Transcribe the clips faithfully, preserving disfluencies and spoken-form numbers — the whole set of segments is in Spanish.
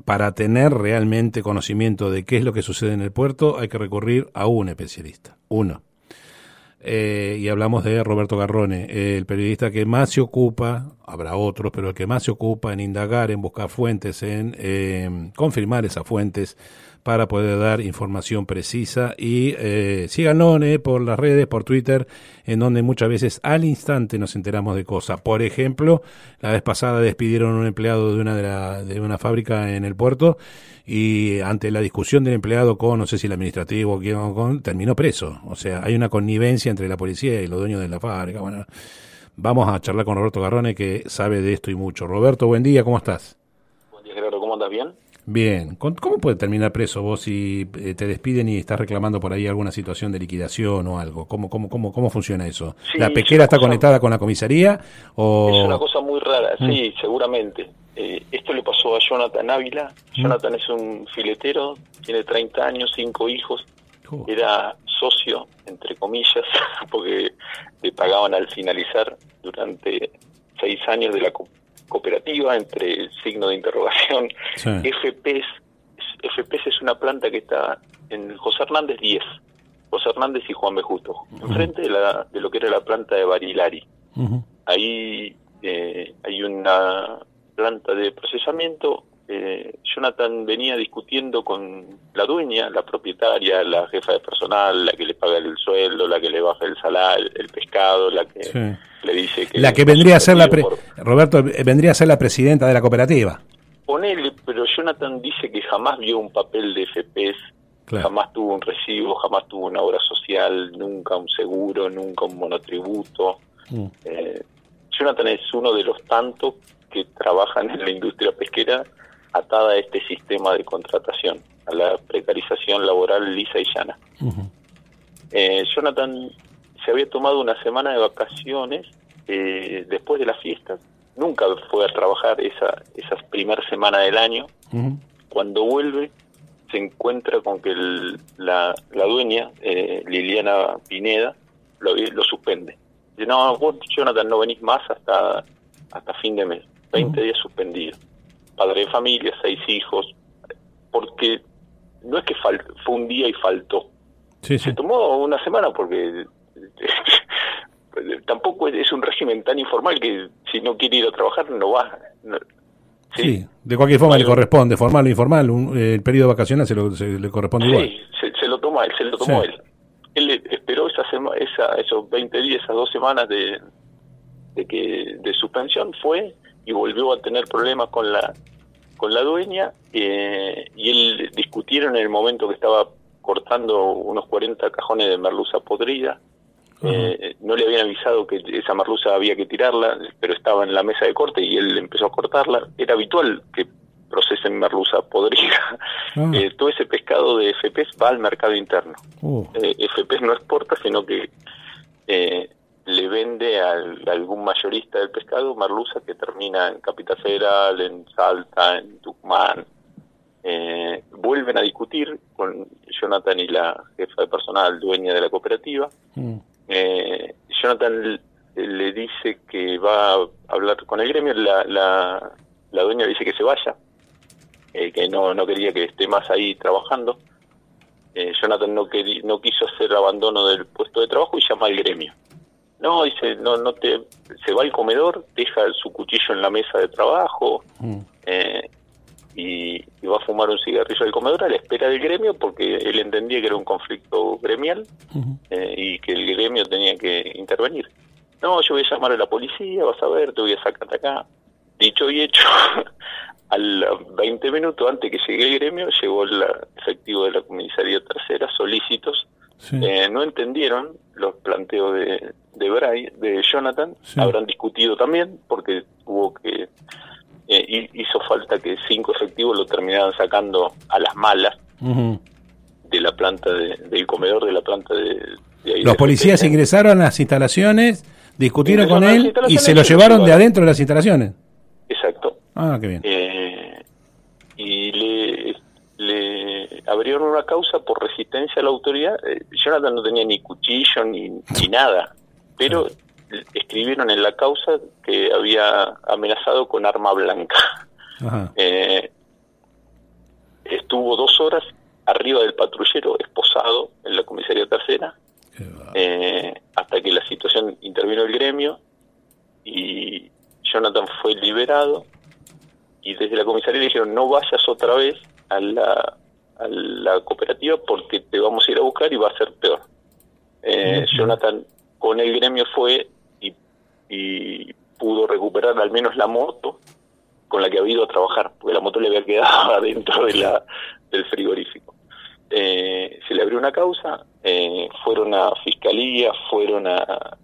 para tener realmente conocimiento de qué es lo que sucede en el puerto, hay que recurrir a un especialista, uno. Eh, y hablamos de Roberto Garrone, eh, el periodista que más se ocupa, habrá otros, pero el que más se ocupa en indagar, en buscar fuentes, en eh, confirmar esas fuentes para poder dar información precisa. Y eh, síganlo eh, por las redes, por Twitter, en donde muchas veces al instante nos enteramos de cosas. Por ejemplo, la vez pasada despidieron a un empleado de una de, la, de una fábrica en el puerto, y ante la discusión del empleado con, no sé si el administrativo o quién, con, terminó preso. O sea, hay una connivencia entre la policía y los dueños de la fábrica. Bueno, vamos a charlar con Roberto Garrone, que sabe de esto y mucho. Roberto, buen día, ¿cómo estás? Buen día, Gerardo, ¿cómo andas? ¿Bien? Bien. ¿Cómo puede terminar preso vos si te despiden y estás reclamando por ahí alguna situación de liquidación o algo? ¿Cómo cómo cómo cómo funciona eso? Sí, ¿La pesquera está cosa, conectada con la comisaría o...? Es una cosa muy rara, ¿Mm? Sí, seguramente. Eh, esto le pasó a Jonathan Ávila. ¿Mm? Jonathan es un filetero, tiene treinta años, cinco hijos. Uh. Era socio, entre comillas, porque le pagaban al finalizar durante seis años de la co- cooperativa, entre signo de interrogación. Sí. F P S, F P S es una planta que está en José Hernández diez, José Hernández y Juan B. Justo, uh-huh. enfrente de, la, de lo que era la planta de Barilari. Uh-huh. Ahí eh, hay una planta de procesamiento. eh, Jonathan venía discutiendo con la dueña, la propietaria, la jefa de personal, la que le paga el sueldo, la que le baja el salario, el pescado, la que sí. le dice que... La que vendría a ser la... Pre- por... Roberto, vendría a ser la presidenta de la cooperativa. Ponele, pero Jonathan dice que jamás vio un papel de F P S, claro. Jamás tuvo un recibo, jamás tuvo una obra social, nunca un seguro, nunca un monotributo. Mm. Eh, Jonathan es uno de los tantos que trabajan en la industria pesquera atada a este sistema de contratación, a la precarización laboral lisa y llana. Uh-huh. Eh, Jonathan se había tomado una semana de vacaciones eh, después de las fiestas, nunca fue a trabajar esa, esa primera semana del año. Uh-huh. Cuando vuelve se encuentra con que el, la, la dueña, eh, Liliana Pineda, lo, lo suspende. Dice, no, vos, Jonathan, no venís más hasta hasta fin de mes, veinte uh-huh. días suspendidos. Padre de familia, seis hijos, porque no es que fal- fue un día y faltó. Sí, sí. Se tomó una semana porque tampoco es un régimen tan informal que si no quiere ir a trabajar no va. No, ¿sí? Sí, de cualquier forma bueno, le corresponde, formal o informal, un, eh, el periodo vacacional se, lo, se le corresponde sí, igual. Sí, se, se lo toma él, se lo tomó sí. él. Él esperó esa sema, esa, esos veinte días, esas dos semanas de, de que de suspensión, fue y volvió a tener problemas con la con la dueña, eh, y él discutieron en el momento que estaba cortando unos cuarenta cajones de merluza podrida. Uh-huh. Eh, no le habían avisado que esa merluza había que tirarla, pero estaba en la mesa de corte y él empezó a cortarla. Era habitual que procesen merluza podrida. Uh-huh. Eh, todo ese pescado de F P S va al mercado interno. Uh-huh. Eh, F P S no exporta, sino que eh, le vende a algún mayorista del pescado merluza que termina en Capital Federal, en Salta, en Tucumán. Eh, vuelven a discutir con Jonathan y la jefa de personal, dueña de la cooperativa. Mm. Eh, Jonathan le dice que va a hablar con el gremio, la, la, la dueña le dice que se vaya, eh, que no, no quería que esté más ahí trabajando. Eh, Jonathan no, querí, no quiso hacer abandono del puesto de trabajo y llama al gremio. No, dice, no, no te, se va al comedor, deja su cuchillo en la mesa de trabajo, mm. eh, y, y va a fumar un cigarrillo al comedor a la espera del gremio, porque él entendía que era un conflicto gremial, uh-huh. eh, y que el gremio tenía que intervenir. No, yo voy a llamar a la policía, vas a ver, te voy a sacar de acá. Dicho y hecho, al veinte minutos antes que llegue el gremio, llegó el efectivo de la comisaría tercera, solícitos. Sí. Eh, no entendieron los planteos de, de Bray, de Jonathan, sí. Habrán discutido también, porque hubo que eh, hizo falta que cinco efectivos lo terminaran sacando a las malas uh-huh. de la planta de, del comedor de la planta de, de ahí. Los de policías F P S. Ingresaron a las instalaciones, discutieron con él y se lo se llevaron lo de adentro de las instalaciones. Exacto. Ah, qué bien. Eh, y le le abrieron una causa por resistencia a la autoridad. eh, Jonathan no tenía ni cuchillo ni, ni nada, pero sí. Escribieron en la causa que había amenazado con arma blanca. Ajá. Eh, estuvo dos horas arriba del patrullero, esposado en la comisaría tercera, eh, hasta que la situación intervino el gremio y Jonathan fue liberado, y desde la comisaría le dijeron no vayas otra vez a la, a la cooperativa porque te vamos a ir a buscar y va a ser peor. Eh, uh-huh. Jonathan con el gremio fue y, y pudo recuperar al menos la moto con la que había ido a trabajar, porque la moto le había quedado adentro de la, del frigorífico. Eh, se le abrió una causa, eh, fueron a fiscalía, fueron a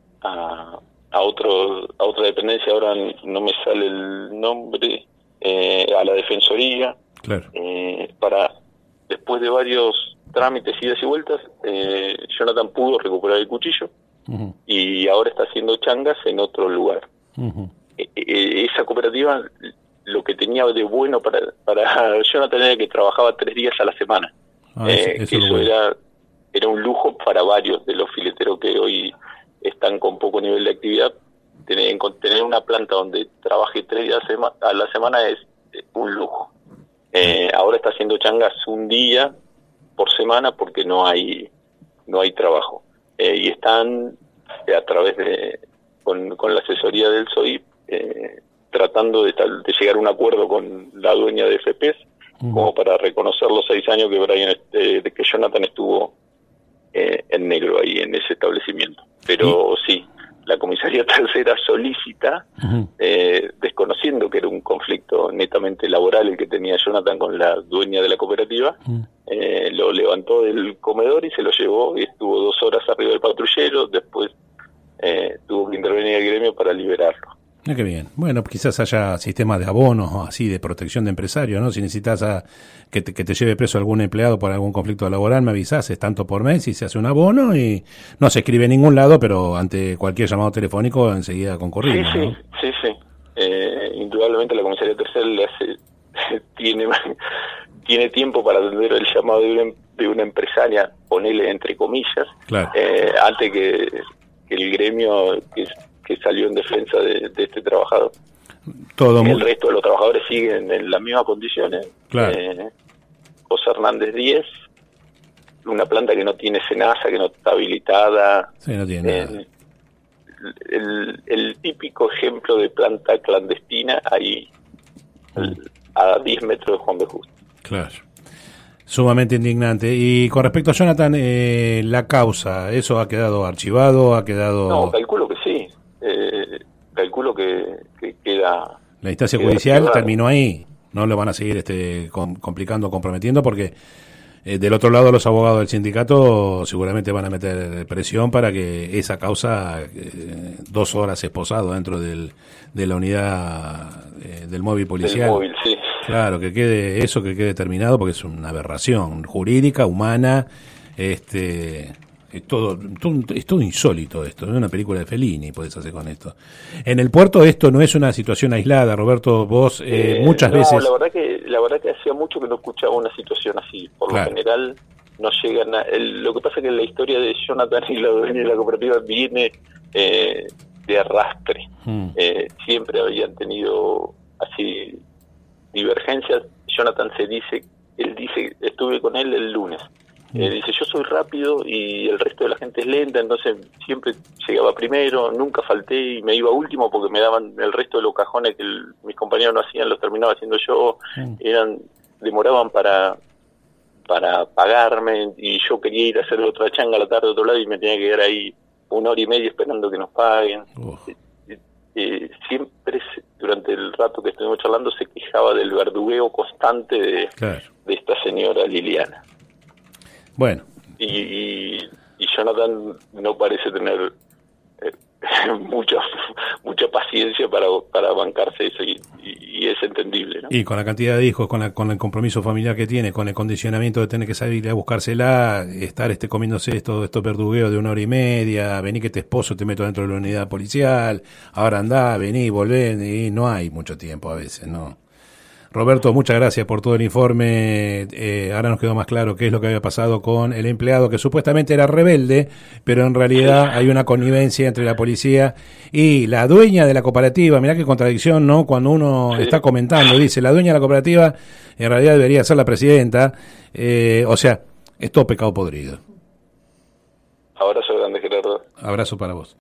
a, a otro a otra dependencia, ahora no me sale el nombre, eh, a la defensoría, claro. eh, para después de varios trámites, idas y vueltas, eh, Jonathan pudo recuperar el cuchillo uh-huh. y ahora está haciendo changas en otro lugar. Uh-huh. Eh, eh, esa cooperativa, lo que tenía de bueno para para Jonathan era que trabajaba tres días a la semana. Ah, eh, eso, eso era era un lujo para varios de los fileteros que hoy están con poco nivel de actividad. Tener, tener una planta donde trabaje tres días a la semana es un lujo. Eh, ahora está haciendo changas un día por semana porque no hay no hay trabajo. Eh, y están eh, a través de con, con la asesoría del S O I P eh, tratando de, tal, de llegar a un acuerdo con la dueña de F P S uh-huh. como para reconocer los seis años que Brian eh, de que Jonathan estuvo eh, en negro ahí en ese establecimiento. Pero ¿sí? sí, la comisaría tercera solicita, uh-huh. eh, desconociendo que era un conflicto netamente laboral el que tenía Jonathan con la dueña de la cooperativa, uh-huh. eh, lo levantó del comedor y se lo llevó y estuvo dos horas arriba del patrullero, después eh, tuvo que intervenir el gremio para liberarlo. Ah, qué bien. Bueno, quizás haya sistemas de abonos o así de protección de empresarios, ¿no? Si necesitas a, que, te, que te lleve preso algún empleado por algún conflicto laboral, me avisás, es tanto por mes y se hace un abono y no se escribe en ningún lado, pero ante cualquier llamado telefónico enseguida concurrimos, sí, ¿no? Sí, sí, sí. Eh, indudablemente la comisaría tercera le hace, tiene, tiene tiempo para atender el llamado de una, de una empresaria, ponele entre comillas, claro. eh, antes que, que el gremio que que salió en defensa de, de este trabajador. Todo el muy... resto de los trabajadores siguen en las mismas condiciones. Claro. Eh, José Hernández diez, una planta que no tiene cenaza, que no está habilitada. Sí, no tiene eh, nada. El, el típico ejemplo de planta clandestina ahí mm. a diez metros de Juan B. Justo. Claro. Sumamente indignante. Y con respecto a Jonathan, eh, la causa, ¿eso ha quedado archivado? ¿Ha quedado...? No, calculo que sí. Eh, calculo que, que queda... La instancia queda judicial archivado. Terminó ahí. No lo van a seguir este com- complicando, comprometiendo, porque eh, del otro lado los abogados del sindicato seguramente van a meter presión para que esa causa, eh, dos horas esposado dentro del, de la unidad eh, del móvil policial. Del móvil, sí. Claro, que quede eso, que quede terminado, porque es una aberración jurídica, humana, este... Es todo, todo, es todo insólito esto, no es una película de Fellini, podés hacer con esto. En el puerto esto no es una situación aislada, Roberto, vos eh, eh, muchas no, veces... la verdad que la verdad que hacía mucho que no escuchaba una situación así, por claro. lo general no llegan a... El, lo que pasa es que la historia de Jonathan y la dueña de la cooperativa viene eh, de arrastre, hmm. eh, siempre habían tenido así divergencias. Jonathan se dice, él dice, estuve con él el lunes. Eh, dice, yo soy rápido y el resto de la gente es lenta, entonces siempre llegaba primero, nunca falté y me iba último porque me daban el resto de los cajones que el, mis compañeros no hacían, los terminaba haciendo yo, mm. eran demoraban para para pagarme y yo quería ir a hacer otra changa a la tarde a otro lado y me tenía que quedar ahí una hora y media esperando que nos paguen. Oh. Eh, eh, siempre, durante el rato que estuvimos charlando, se quejaba del verdugueo constante de, claro. de esta señora Liliana. Bueno. Y, y, y Jonathan no parece tener eh, mucha mucha paciencia para para bancarse eso y, y, y es entendible, ¿no? Y con la cantidad de hijos, con la, con el compromiso familiar que tiene, con el condicionamiento de tener que salir a buscársela, estar este comiéndose esto, estos verdugueos de una hora y media, vení que te esposo te meto dentro de la unidad policial, ahora andá, vení, volvé, y no hay mucho tiempo a veces, ¿no? Roberto, muchas gracias por todo el informe. Eh, ahora nos quedó más claro qué es lo que había pasado con el empleado que supuestamente era rebelde, pero en realidad hay una connivencia entre la policía y la dueña de la cooperativa. Mirá qué contradicción, ¿no? Cuando uno sí. está comentando, dice, la dueña de la cooperativa en realidad debería ser la presidenta. Eh, o sea, es todo pecado podrido. Abrazo grande, Gerardo. Abrazo para vos.